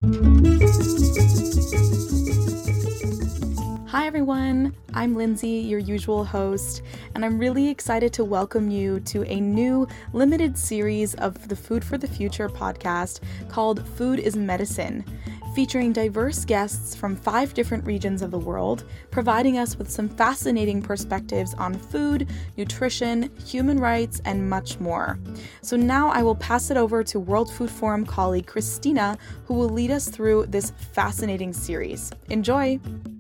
Hi everyone, I'm Lindsay, your usual host, and I'm really excited to welcome you to a new limited series of the Food for the Future podcast called Food is Medicine, featuring diverse guests from 5 different regions of the world, providing us with some fascinating perspectives on food, nutrition, human rights, and much more. So now I will pass it over to World Food Forum colleague Christina, who will lead us through this fascinating series. Enjoy!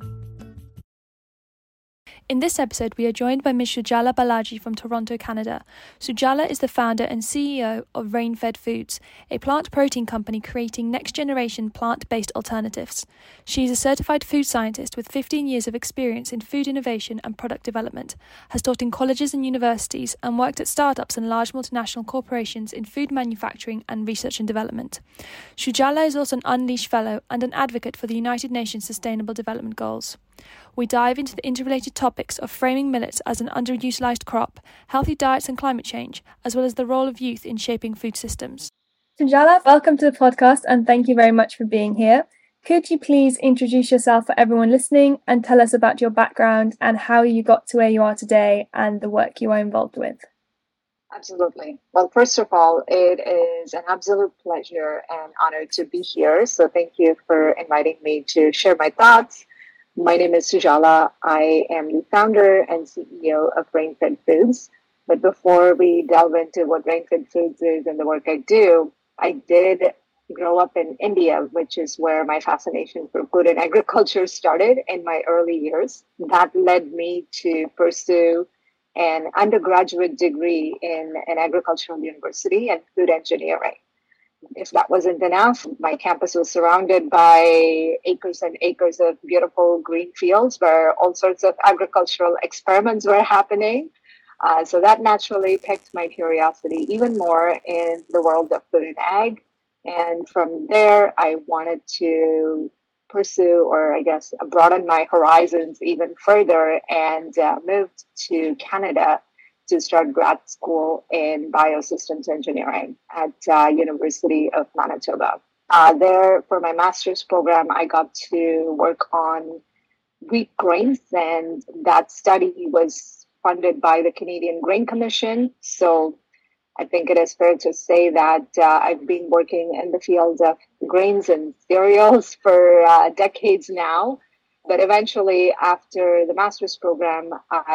In this episode, we are joined by Ms. Sujala Balaji from Toronto, Canada. Sujala is the founder and CEO of Rainfed Foods, a plant protein company creating next-generation plant-based alternatives. She is a certified food scientist with 15 years of experience in food innovation and product development, has taught in colleges and universities, and worked at startups and large multinational corporations in food manufacturing and research and development. Sujala is also an Unleashed Fellow and an advocate for the United Nations Sustainable Development Goals. We dive into the interrelated topics of framing millets as an underutilised crop, healthy diets and climate change, as well as the role of youth in shaping food systems. Sujala, welcome to the podcast and thank you very much for being here. Could you please introduce yourself for everyone listening and tell us about your background and how you got to where you are today and the work you are involved with? Absolutely. Well, first of all, it is an absolute pleasure and honor to be here. So thank you for inviting me to share my thoughts. My name is Sujala. I am the founder and CEO of Rainfed Foods. But before we delve into what Rainfed Foods is and the work I do, I did grow up in India, which is where my fascination for food and agriculture started in my early years. That led me to pursue an undergraduate degree in an agricultural university and food engineering. If that wasn't enough, my campus was surrounded by acres and acres of beautiful green fields where all sorts of agricultural experiments were happening. So that naturally piqued my curiosity even more in the world of food and ag. And from there, I wanted to pursue, or I guess broaden my horizons even further, and moved to Canada to start grad school in biosystems engineering at University of Manitoba. There, for my master's program, I got to work on wheat grains, and that study was funded by the Canadian Grain Commission. So I think it is fair to say that I've been working in the field of grains and cereals for decades now. But eventually, after the master's program,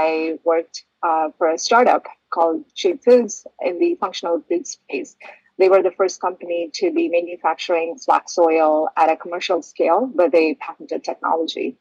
I worked for a startup called Shape Foods in the functional food space. They were the first company to be manufacturing flax oil at a commercial scale with a patented technology.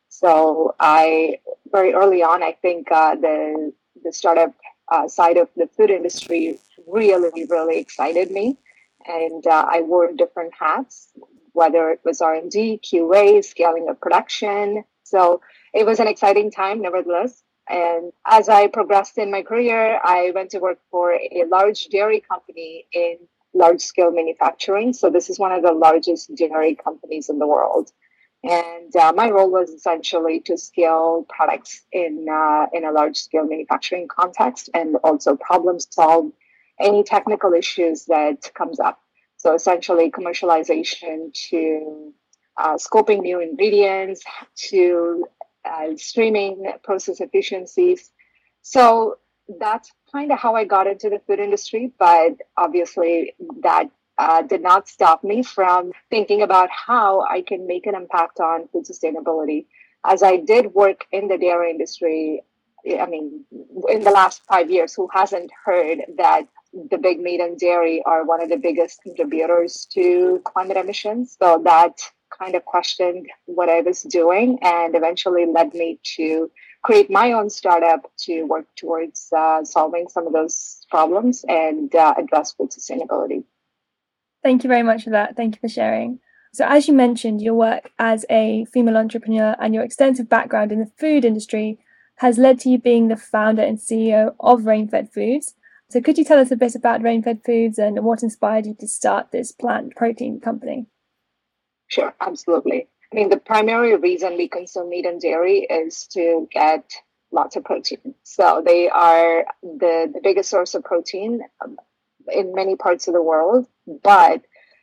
So very early on, I think the startup side of the food industry really excited me. And I wore different hats, whether it was R&D, QA, scaling of production. So it was an exciting time, nevertheless. And as I progressed in my career, I went to work for a large dairy company in large-scale manufacturing. So this is one of the largest dairy companies in the world. And my role was essentially to scale products in a large-scale manufacturing context and also problem solve any technical issues that comes up. So essentially commercialization to scoping new ingredients to streaming process efficiencies. So that's kind of how I got into the food industry. But obviously that did not stop me from thinking about how I can make an impact on food sustainability. As I did work in the dairy industry, I mean, in the last 5 years, who hasn't heard that the big meat and dairy are one of the biggest contributors to climate emissions? So that kind of questioned what I was doing and eventually led me to create my own startup to work towards solving some of those problems and address food sustainability. Thank you very much for that. Thank you for sharing. So as you mentioned, your work as a female entrepreneur and your extensive background in the food industry has led to you being the founder and CEO of Rainfed Foods. So could you tell us a bit about Rainfed Foods and what inspired you to start this plant protein company? Sure, absolutely. I mean, the primary reason we consume meat and dairy is to get lots of protein. So they are the biggest source of protein in many parts of the world. But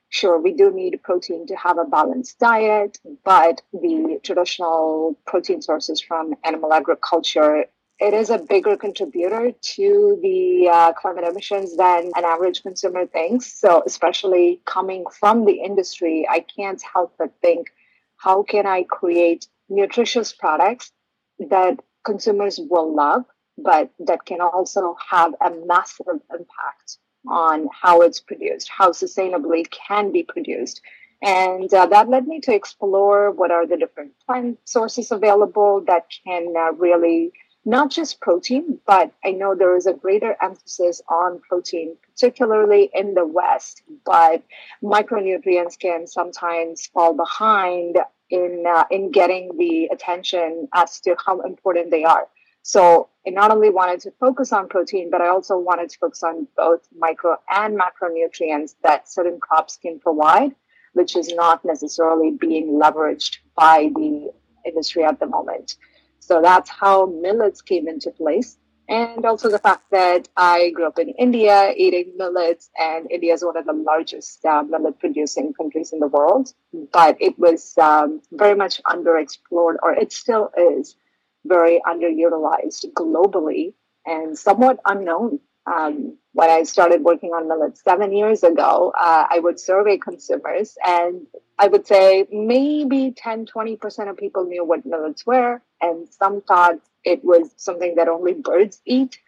Sure, we do need protein to have a balanced diet, but the traditional protein sources from animal agriculture, it is a bigger contributor to the climate emissions than an average consumer thinks. So, especially coming from the industry, I can't help but think, how can I create nutritious products that consumers will love, but that can also have a massive impact on how it's produced, how sustainably can be produced. And that led me to explore what are the different plant sources available that can really not just protein, but I know there is a greater emphasis on protein, particularly in the West, but micronutrients can sometimes fall behind in getting the attention as to how important they are. So I not only wanted to focus on protein, but I also wanted to focus on both micro and macronutrients that certain crops can provide, which is not necessarily being leveraged by the industry at the moment. So that's how millets came into place. And also the fact that I grew up in India eating millets, and India is one of the largest millet producing countries in the world. But it was very much underexplored, or it still is very underutilized globally and somewhat unknown. When I started working on millets 7 years ago, I would survey consumers, and I would say maybe 10-20% of people knew what millets were, and some thought it was something that only birds eat.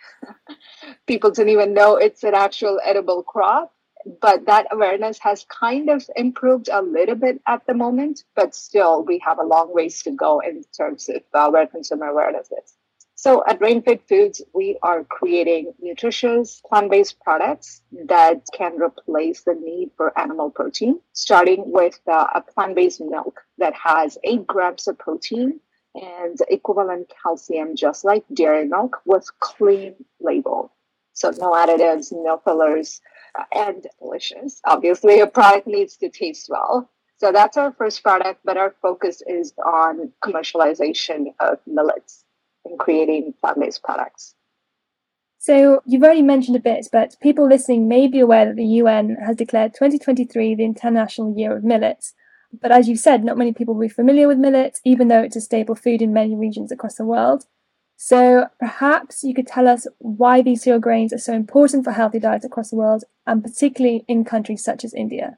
People didn't even know it's an actual edible crop. But that awareness has kind of improved a little bit at the moment, but still we have a long ways to go in terms of where consumer awareness is. So at Rainfed Foods, we are creating nutritious plant-based products that can replace the need for animal protein, starting with a plant-based milk that has 8 grams of protein and equivalent calcium, just like dairy milk, with clean label. So no additives, no fillers, and delicious. Obviously, a product needs to taste well. So that's our first product, but our focus is on commercialization of millets and creating plant-based products. So you've already mentioned a bit, but people listening may be aware that the UN has declared 2023 the International Year of Millets. But as you said, not many people will be familiar with millets, even though it's a staple food in many regions across the world. So perhaps you could tell us why these cereal grains are so important for healthy diets across the world, and particularly in countries such as India.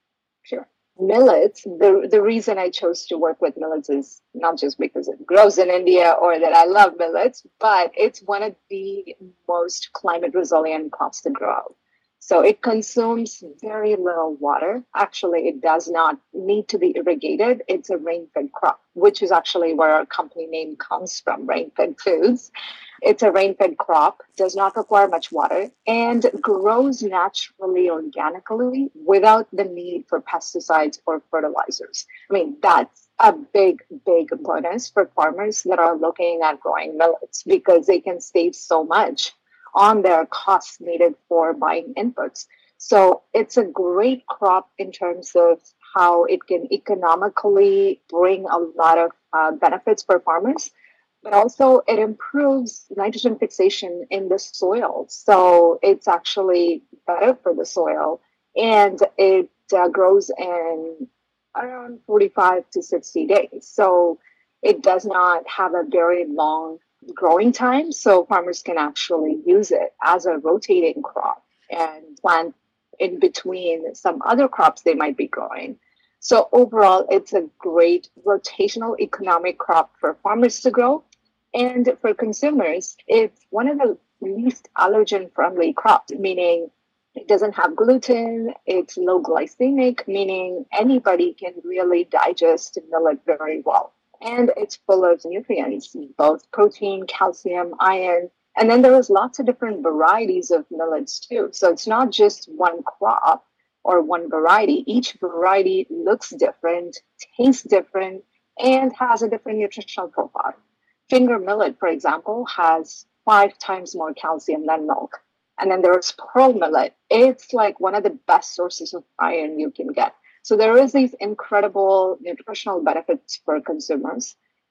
Sure. Millets, the reason I chose to work with millets is not just because it grows in India or that I love millets, but it's one of the most climate resilient crops to grow. So it consumes very little water. Actually, it does not need to be irrigated. It's a rain-fed crop, which is actually where our company name comes from, Rain-Fed Foods. It's a rain-fed crop, does not require much water, and grows naturally, organically, without the need for pesticides or fertilizers. I mean, that's a big, big bonus for farmers that are looking at growing millets, because they can save so much on their costs needed for buying inputs. So it's a great crop in terms of how it can economically bring a lot of benefits for farmers, but also it improves nitrogen fixation in the soil. So it's actually better for the soil, and it grows in around 45 to 60 days. So it does not have a very long growing time, so farmers can actually use it as a rotating crop and plant in between some other crops they might be growing. So overall, it's a great rotational economic crop for farmers to grow. And for consumers, it's one of the least allergen-friendly crops, meaning it doesn't have gluten, it's low glycemic, meaning anybody can really digest millet very well. And it's full of nutrients, both protein, calcium, iron. And then there is lots of different varieties of millets too. So it's not just one crop or one variety. Each variety looks different, tastes different, and has a different nutritional profile. Finger millet, for example, has 5 times more calcium than milk. And then there's pearl millet. It's like one of the best sources of iron you can get. So there is these incredible nutritional benefits for consumers.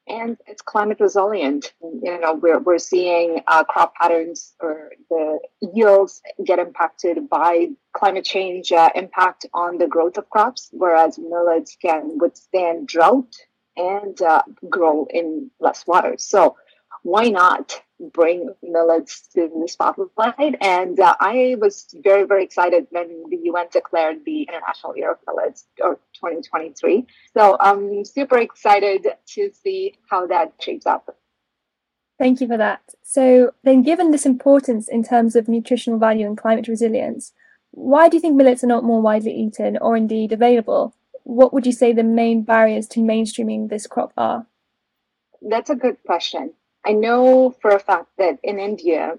and it's climate resilient. We're seeing crop patterns or the yields get impacted by climate change impact on the growth of crops, whereas millets can withstand drought and grow in less water. So why not bring millets to the spotlight? And I was very, very excited when the UN declared the International Year of Millets, or 2023. So I'm super excited to see how that shapes up. Thank you for that. So then, given this importance in terms of nutritional value and climate resilience, why do you think millets are not more widely eaten or indeed available? What would you say the main barriers to mainstreaming this crop are? That's a good question. I know for a fact that in India,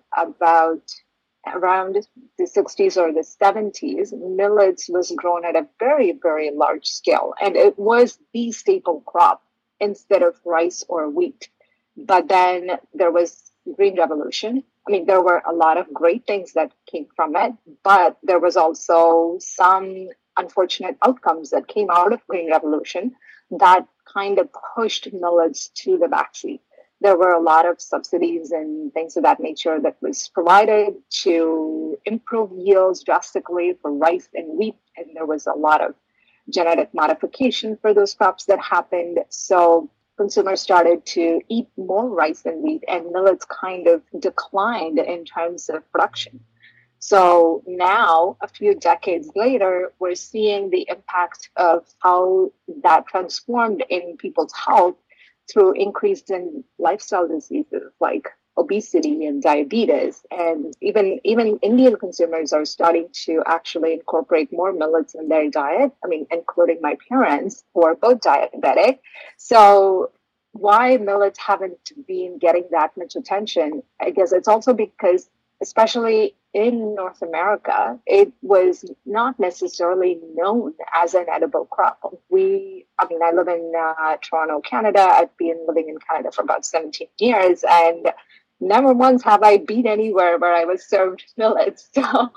around the 60s or the 70s, millets was grown at a very, very large scale. And it was the staple crop instead of rice or wheat. But then there was Green Revolution. I mean, there were a lot of great things that came from it, but there was also some unfortunate outcomes that came out of Green Revolution that kind of pushed millets to the backseat. There were a lot of subsidies and things of that nature that was provided to improve yields drastically for rice and wheat. And there was a lot of genetic modification for those crops that happened. So consumers started to eat more rice and wheat, and millets kind of declined in terms of production. So now, a few decades later, we're seeing the impact of how that transformed in people's health through increase in lifestyle diseases like obesity and diabetes. And even Indian consumers are starting to actually incorporate more millets in their diet. I mean, including my parents, who are both diabetic. So why millets haven't been getting that much attention, I guess it's also because, especially in North America, it was not necessarily known as an edible crop. I live in Toronto, Canada. I've been living in Canada for about 17 years, and never once have I been anywhere where I was served millets. So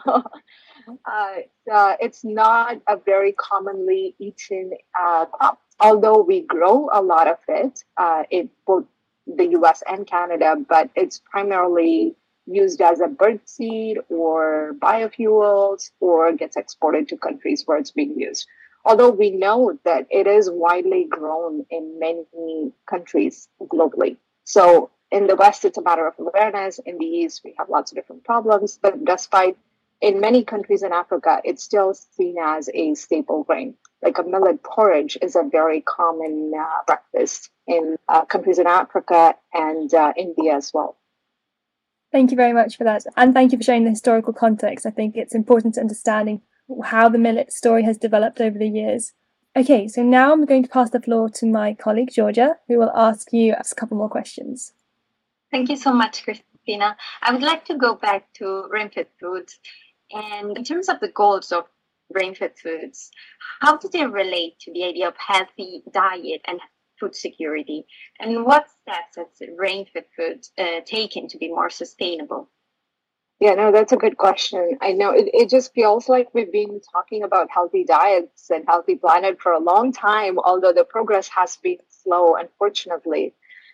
it's not a very commonly eaten crop, although we grow a lot of it in both the US and Canada, but it's primarily used as a birdseed or biofuels, or gets exported to countries where it's being used. Although we know that it is widely grown in many countries globally. So in the West, it's a matter of awareness. In the East, we have lots of different problems. But despite in many countries in Africa, it's still seen as a staple grain. Like a millet porridge is a very common breakfast in countries in Africa and India as well. Thank you very much for that. And thank you for sharing the historical context. I think it's important to understanding how the millet story has developed over the years. Okay, so now I'm going to pass the floor to my colleague, Georgia, who will ask you a couple more questions. Thank you so much, Christina. I would like to go back to Rainfed Foods. And in terms of the goals of Rainfed Foods, how do they relate to the idea of healthy diet and food security? And what steps has Rainfed Foods taken to be more sustainable? Yeah, no, that's a good question. I know it just feels like we've been talking about healthy diets and healthy planet for a long time, although the progress has been slow, unfortunately.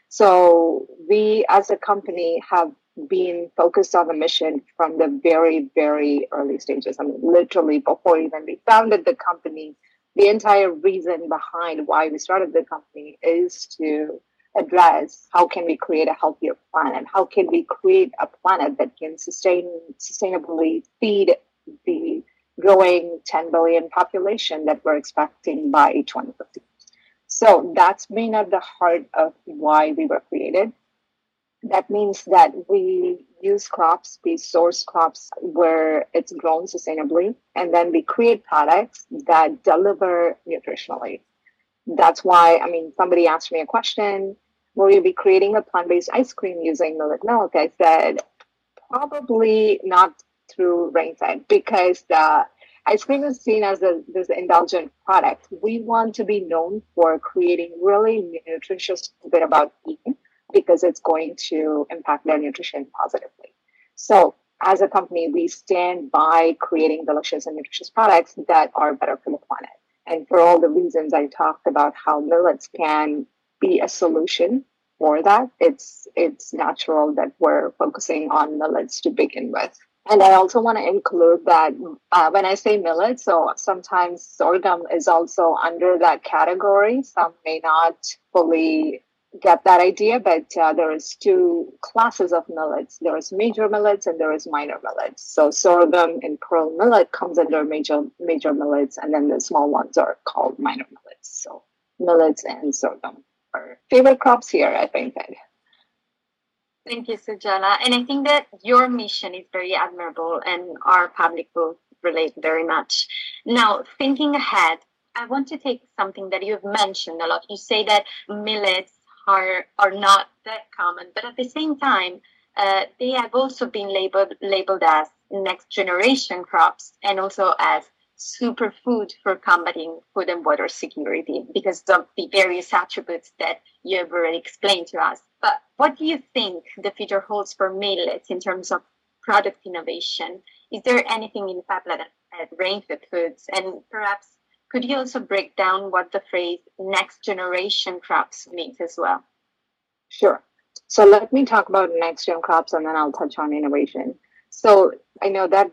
So we as a company have been focused on the mission from the very, very early stages. I mean, literally before even we founded the company, the entire reason behind why we started the company is to address how can we create a healthier planet? How can we create a planet that can sustainably feed the growing 10 billion population that we're expecting by 2050? So that's been at the heart of why we were created. That means that we use crops, we source crops where it's grown sustainably, and then we create products that deliver nutritionally. That's why, somebody asked me a question, will you be creating a plant-based ice cream using millet milk? I said, probably not through Rainfed, because the ice cream is seen as this indulgent product. We want to be known for creating really nutritious bit about eating, because it's going to impact their nutrition positively. So as a company, we stand by creating delicious and nutritious products that are better for the planet. And for all the reasons I talked about, how millets can be a solution for that. It's natural that we're focusing on millets to begin with. And I also want to include that when I say millet, so sometimes sorghum is also under that category. Some may not fully get that idea, but there is two classes of millets. There is major millets and there is minor millets. So sorghum and pearl millet comes under major millets, and then the small ones are called minor millets. So millets and sorghum are favorite crops here, I think. Thank you, Sujala. And I think that your mission is very admirable, and our public will relate very much. Now, thinking ahead, I want to take something that you've mentioned a lot. You say that millets are not that common, but at the same time, they have also been labeled as next generation crops and also as superfood for combating food and water security because of the various attributes that you have already explained to us. But what do you think the future holds for millets in terms of product innovation? Is there anything in the pipeline at Rainfed Foods? And perhaps could you also break down what the phrase next generation crops means as well? Sure. So let me talk about next gen crops and then I'll touch on innovation. So I know that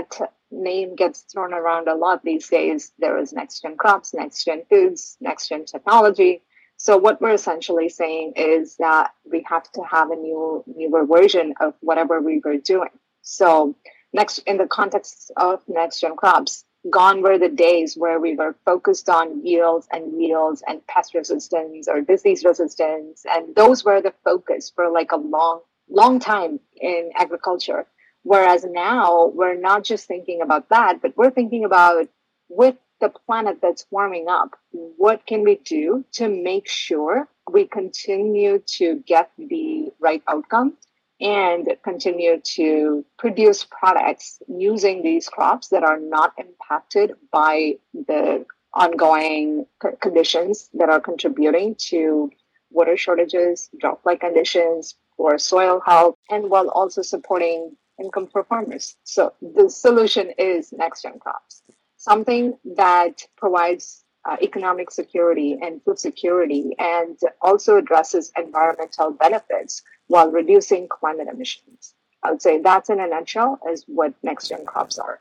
name gets thrown around a lot these days. There is next gen crops, next gen foods, next gen technology. So what we're essentially saying is that we have to have a newer version of whatever we were doing. So next, in the context of next gen crops, gone were the days where we were focused on yields and pest resistance or disease resistance. And those were the focus for like a long time in agriculture. Whereas now we're not just thinking about that, but we're thinking about with the planet that's warming up, what can we do to make sure we continue to get the right outcome and continue to produce products using these crops that are not impacted by the ongoing conditions that are contributing to water shortages, drought-like conditions, poor soil health, and while also supporting income for farmers. So the solution is next-gen crops. Something that provides economic security and food security and also addresses environmental benefits while reducing climate emissions. I would say that's in a nutshell is what next-gen crops are.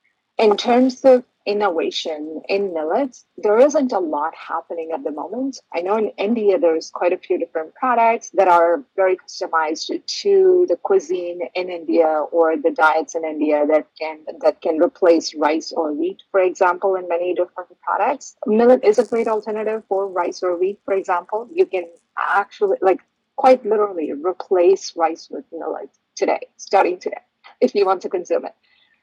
In terms of innovation in millets, there isn't a lot happening at the moment. I know in India, there's quite a few different products that are very customized to the cuisine in India or the diets in India that can replace rice or wheat, for example, in many different products. Millet is a great alternative for rice or wheat, for example. You can actually, like, quite literally replace rice with millet starting today, if you want to consume it.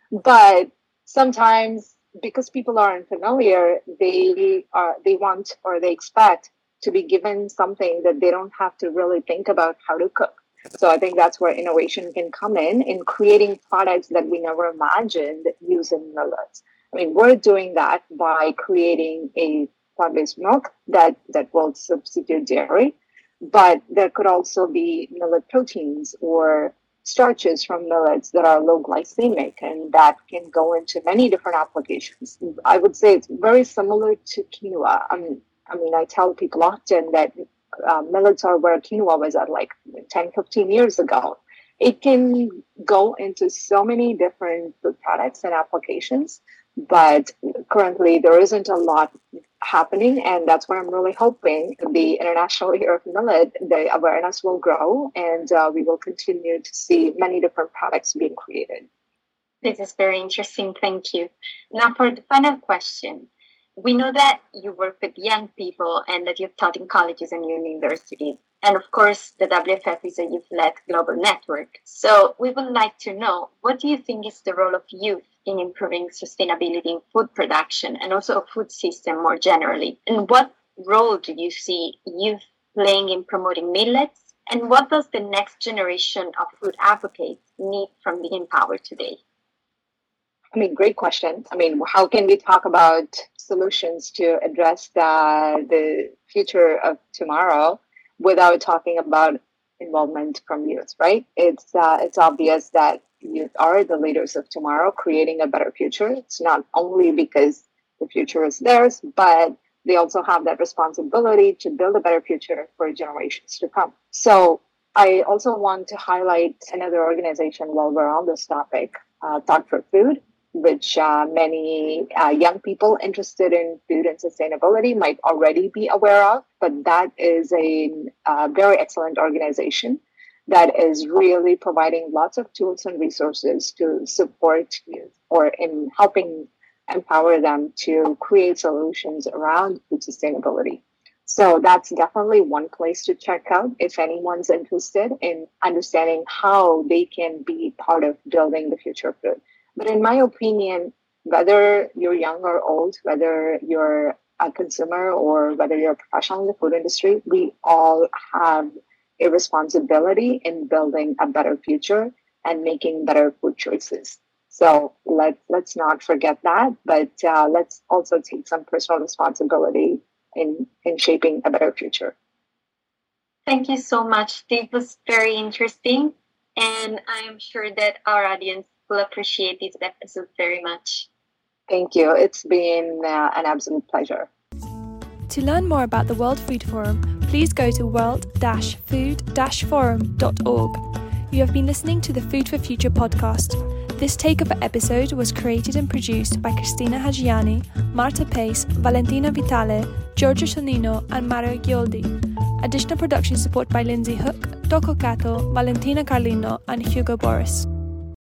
But sometimes, because people are unfamiliar, they want or they expect to be given something that they don't have to really think about how to cook. So I think that's where innovation can come in creating products that we never imagined using millets. I mean, we're doing that by creating a plant-based milk that will substitute dairy, but there could also be millet proteins or starches from millets that are low glycemic and that can go into many different applications. I would say it's very similar to quinoa. I mean, I tell people often that millets are where quinoa was at like 10, 15 years ago. It can go into so many different food products and applications, but currently there isn't a lot happening, and that's where I'm really hoping the International Year of Millet, the awareness will grow and we will continue to see many different products being created. This is very interesting. Thank you. Now for the final question. We know that you work with young people and that you've taught in colleges and universities. And of course, the WFF is a youth-led global network. So we would like to know, what do you think is the role of youth in improving sustainability in food production and also food system more generally? And what role do you see youth playing in promoting millets? And what does the next generation of food advocates need from the empowered today? I mean, great question. I mean, how can we talk about solutions to address the future of tomorrow without talking about involvement from youth, right? It's obvious that youth are the leaders of tomorrow, creating a better future. It's not only because the future is theirs, but they also have that responsibility to build a better future for generations to come. So I also want to highlight another organization while we're on this topic, Thought for Food, which many young people interested in food and sustainability might already be aware of. But that is a very excellent organization that is really providing lots of tools and resources to support youth or in helping empower them to create solutions around food sustainability. So that's definitely one place to check out if anyone's interested in understanding how they can be part of building the future of food. But in my opinion, whether you're young or old, whether you're a consumer or whether you're a professional in the food industry, we all have a responsibility in building a better future and making better food choices. So let's not forget that, but let's also take some personal responsibility in shaping a better future. Thank you so much. This was very interesting, and I'm sure that our audience will appreciate this episode very much. Thank you. It's been an absolute pleasure. To learn more about the World Food Forum, please go to world-food-forum.org. You have been listening to the Food for Future podcast. This takeover episode was created and produced by Cristina Haggiani, Marta Pace, Valentina Vitale, Giorgio Sonino, and Mario Ghioldi. Additional production support by Lindsay Hook, Doko Cato, Valentina Carlino, and Hugo Boris.